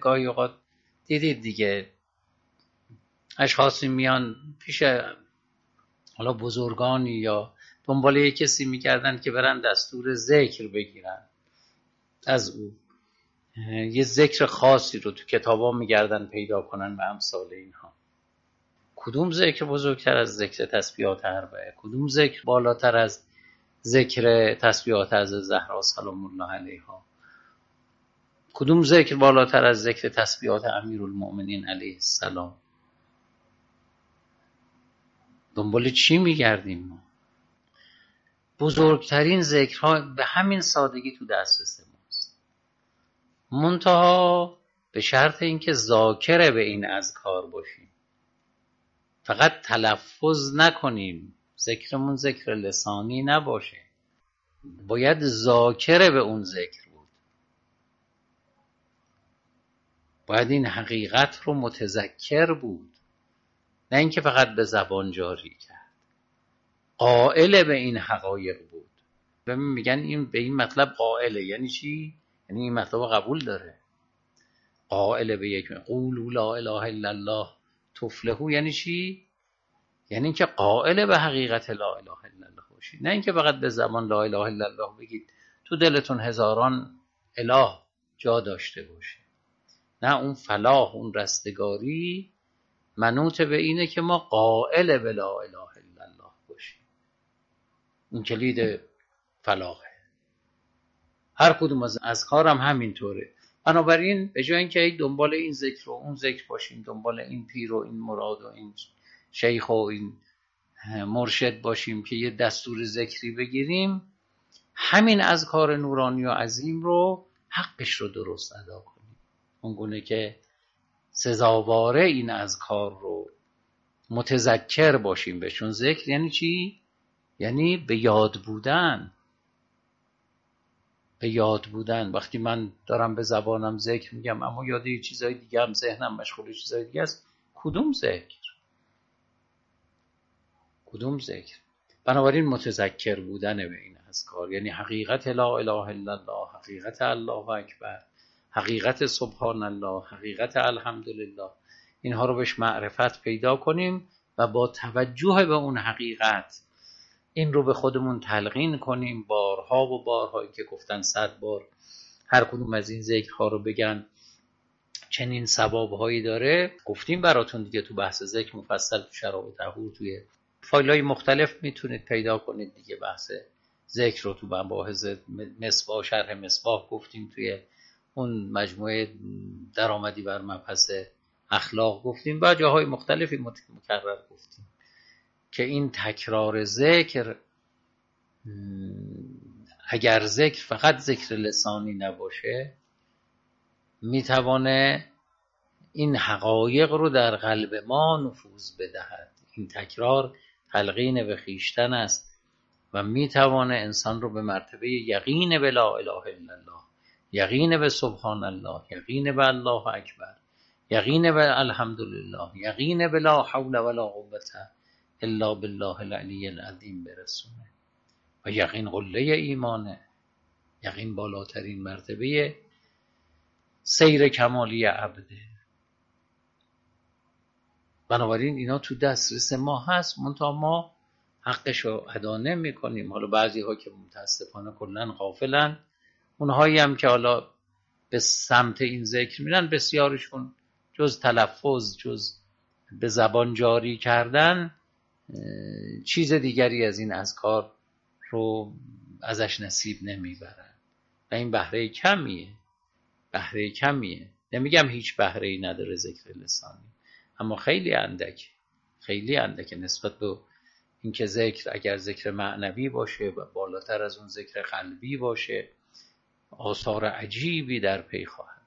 گاهی اوقات دیدید دیگه اشخاصی میان پیش حالا بزرگانی یا دنبال یک کسی میکردن که برن دستور ذکر بگیرن از او، یه ذکر خاصی رو تو کتابا میگردن پیدا کنن و امثال اینها. کدوم ذکر بزرگتر از ذکر تسبیحات اربعه؟ کدوم ذکر بالاتر از ذکر تسبیحات از زهرا سلام الله علیها؟ کدوم ذکر بالاتر از ذکر تسبیحات امیرالمؤمنین علیه السلام؟ دنبال چی میگردیم ما؟ بزرگترین ذکرها به همین سادگی تو دسترس ماست، منتها به شرط اینکه ذاکر به این اذکار باشیم، فقط تلفظ نکنیم، ذکرمون ذکر لسانی نباشه، باید ذاکر به اون ذکر بود، باید این حقیقت رو متذکر بود، نه اینکه فقط به زبان جاری کرد، قائل به این حقایق بود. و میگن این به این مطلب قائله. یعنی چی؟ یعنی این مطلب قبول داره، قائل به یک قولوا لا اله الا الله تفلحوا. یعنی چی؟ یعنی اینکه قائل به حقیقت لا اله الا الله باشید، نه اینکه فقط به زبان لا اله الا الله بگید تو دلتون هزاران اله جا داشته باشه. نه، اون فلاح، اون رستگاری منوط به اینه که ما قائل به لا اله الا الله باشیم. این کلید فلاحه. هر کدوم از اذکار هم همینطوره. بنابراین به جای اینکه دنبال این ذکر و اون ذکر باشیم، دنبال این پیر و این مراد و این شیخ و این مرشد باشیم که یه دستور ذکری بگیریم، همین اذکار نورانی و عظیم رو حقش رو درست ادا کنیم، اونگونه که سزاواره این اذکار رو متذکر باشیم بهشون. ذکر یعنی چی؟ یعنی به یاد بودن. به یاد بودن. وقتی من دارم به زبانم ذکر میگم اما یاد یه چیزای دیگه هم، ذهنم مشغول چیزای دیگه است، کدوم ذکر؟ کدوم ذکر؟ بنابراین متذکر بودن به این اذکار، یعنی حقیقت لا اله الا الله، حقیقت الله اکبر، حقیقت سبحان الله، حقیقت الحمدلله، اینها رو بهش معرفت پیدا کنیم و با توجه به اون حقیقت این رو به خودمون تلقین کنیم بارها و بارها، که گفتن 100 بار هر کدوم از این ذکرها رو بگن چنین ثوابهایی داره. گفتیم براتون دیگه تو بحث ذکر مفصل تو شراب طهور توی فایل‌های مختلف میتونید پیدا کنید دیگه. بحث ذکر رو تو مباحث مصباح، شرح مصباح گفتیم، توی اون مجموعه درآمدی بر مبحث اخلاق گفتیم و جاهای مختلفی مکرر گفتیم که این تکرار ذکر، اگر ذکر فقط ذکر لسانی نباشه، میتوانه این حقایق رو در قلب ما نفوذ بدهد. این تکرار تلقین به خویشتن است و میتوانه انسان رو به مرتبه یقین به لا اله الا الله، یقین به سبحان الله، یقین به الله اکبر، یقین به الحمدلله، یقین به لا حول ولا قوة الا بالله العلی العظیم برسونه. و یقین قله ایمانه، یقین بالاترین مرتبه سیر کمالی عبده. بنابراین اینا تو دسترس ما هست، منتها ما حقش رو ادا نمی کنیم. حالا بعضی ها که متاسفانه کلن غافلن، اونهایی هم که حالا به سمت این ذکر میرن، بسیارشون جز تلفظ، جز به زبان جاری کردن، چیز دیگری از این اذکار رو ازش نصیب نمیبرن و این بهره کمیه. بهره کمیه. نمیگم هیچ بهره ای نداره ذکر لسانی، اما خیلی اندک، خیلی اندک نسبت به اینکه ذکر اگر ذکر معنوی باشه و بالاتر از اون ذکر قلبی باشه، آثار عجیبی در پی خواهد.